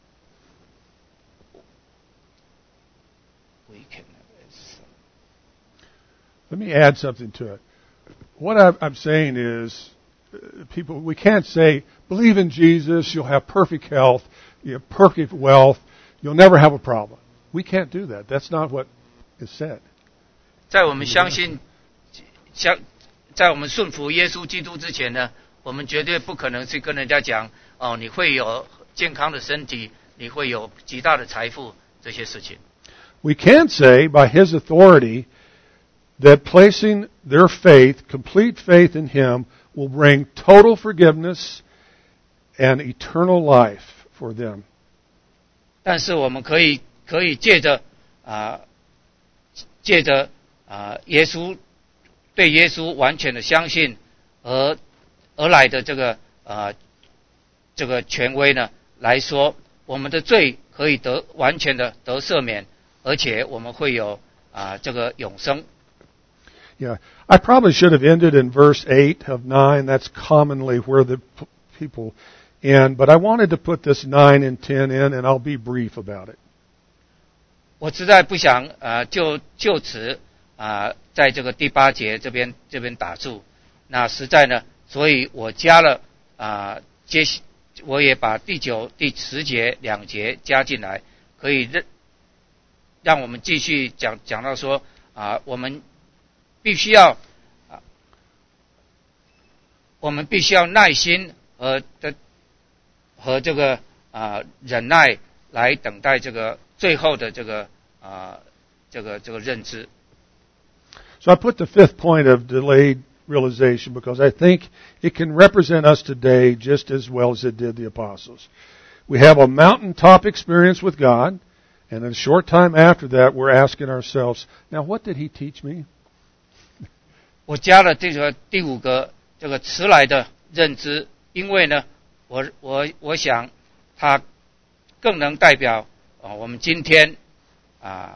Let me add something to it. What I'm saying is, people, we can't say, believe in Jesus, you'll have perfect health, you have perfect wealth, you'll never have a problem. We can't do that. That's not what is said. 在我们相信，相在我们顺服耶稣基督之前呢，我们绝对不可能去跟人家讲，哦，你会有健康的身体，你会有极大的财富这些事情。 We can say by His authority that placing their faith, complete faith in Him, will bring total forgiveness and eternal life for them. 但是我们可以可以借着啊、呃，借着啊、呃、耶稣对耶稣完全的相信而而来的这个啊、呃、这个权威呢来说，我们的罪可以得完全的得赦免，而且我们会有啊、呃、这个永生。 Yeah, I probably should have ended in verse eight of nine. That's commonly where the p- people end. But I wanted to put this nine and ten in, and I'll be brief about it. 我实在不想呃就就此啊、呃、在这个第八节这边这边打住。那实在呢，所以我加了啊、呃、接我也把第九、第十节两节加进来，可以让让我们继续讲讲到说啊、呃、我们。必须要啊，我们必须要耐心和的和这个啊忍耐来等待这个最后的这个啊这个这个认知。 So I put the fifth point of delayed realization because I think it can represent us today just as well as it did the apostles. We have a mountaintop experience with God, and in a short time after that, we're asking ourselves, now what did He teach me? 我加了这个第五个这个迟来的认知，因为呢，我我我想它更能代表啊我们今天啊，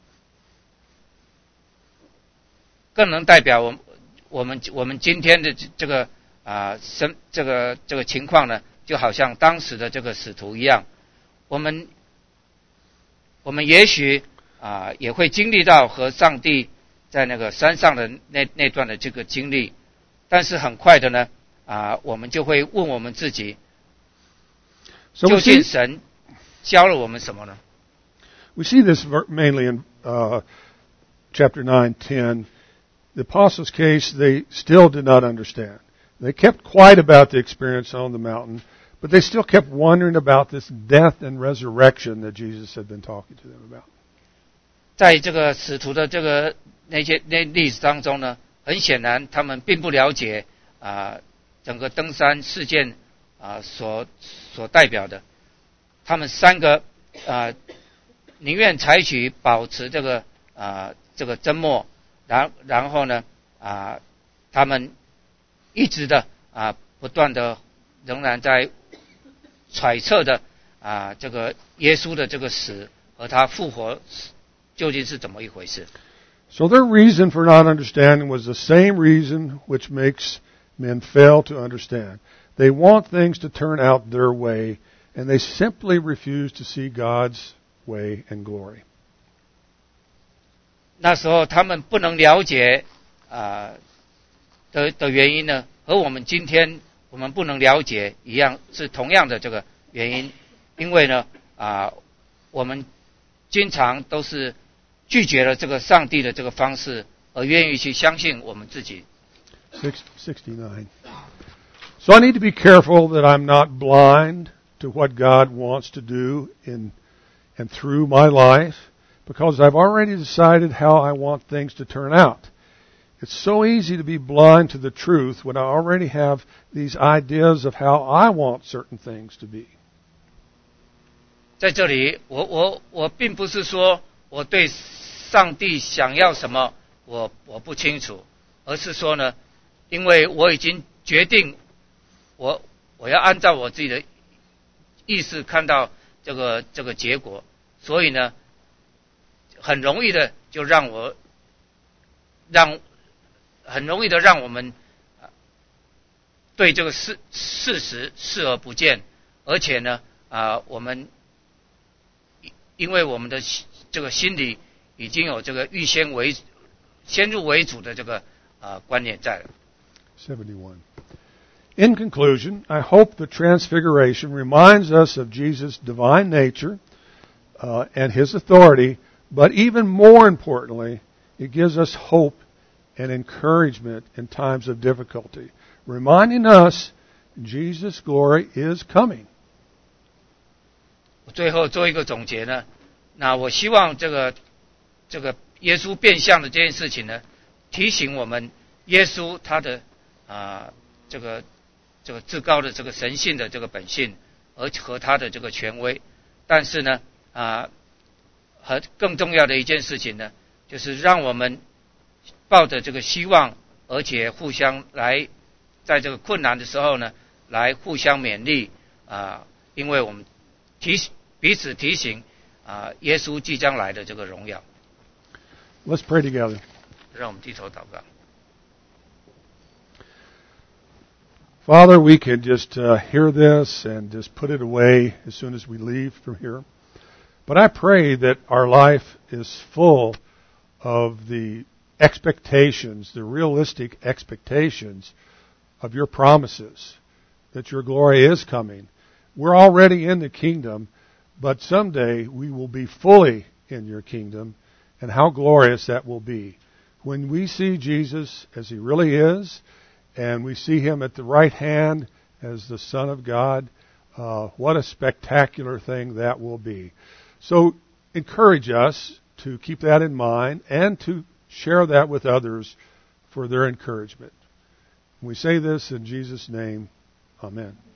更能代表我我们我们今天的这个啊生这个这个情况呢，就好像当时的这个使徒一样，我们我们也许啊也会经历到和上帝在那个山上的那那段的这个经历，但是很快的呢，啊，我们就会问我们自己，究竟神教了我们什么呢 ？We see this mainly in uh, chapter nine, ten. The apostles' case, they still did not understand. They kept quiet about the experience on the mountain, but they still kept wondering about this death and resurrection that Jesus had been talking to them about. 在这个使徒的这个那些那历史当中呢，很显然他们并不了解啊、呃、整个登山事件啊、呃、所所代表的，他们三个啊、呃、宁愿采取保持这个啊、呃、这个缄默，然然后呢啊、呃、他们一直的啊、呃、不断的仍然在揣测的啊、呃、这个耶稣的这个死和他复活究竟是怎么一回事。 So their reason for not understanding was the same reason which makes men fail to understand. They want things to turn out their way, and they simply refuse to see God's way and glory. 那时候他们不能了解啊、呃、的的原因呢，和我们今天我们不能了解一样，是同样的这个原因。因为呢啊、呃、我们经常都是拒绝了这个上帝的这个方式，而愿意去相信我们自己。 sixty-nine. So I need to be careful that I'm not blind to what God wants to do in and through my life, because I've already decided how I want things to turn out. It's so easy to be blind to the truth when I already have these ideas of how I want certain things to be. 在这里，我我我并不是说我对上帝想要什么我我不清楚，而是说呢，因为我已经决定我我要按照我自己的意识看到这个这个结果，所以呢很容易的就让我让很容易的让我们对这个事事实视而不见，而且呢啊、呃、我们因为我们的这个心里已经有这个预先为先入为主的这个啊、呃、观念在了。 seventy-one. In conclusion, I hope the Transfiguration reminds us of Jesus' divine nature uh, and His authority, but even more importantly, it gives us hope and encouragement in times of difficulty, reminding us Jesus' glory is coming. 最后做一个总结呢，那我希望这个这个耶稣变相的这件事情呢，提醒我们耶稣他的啊、呃、这个这个至高的这个神性的这个本性，而和他的这个权威。但是呢啊、呃、和更重要的一件事情呢，就是让我们抱着这个希望，而且互相来在这个困难的时候呢，来互相勉励啊、呃，因为我们提彼此提醒啊、呃，耶稣即将来的这个荣耀。 Let's pray together. 让我们低头祷告。 Father, we can just uh, hear this and just put it away as soon as we leave from here. But I pray that our life is full of the expectations, the realistic expectations of your promises, that your glory is coming. We're already in the kingdom, but someday we will be fully in your kingdom, and how glorious that will be. When we see Jesus as He really is, and we see Him at the right hand as the Son of God, uh, what a spectacular thing that will be. So encourage us to keep that in mind and to share that with others for their encouragement. We say this in Jesus' name. Amen.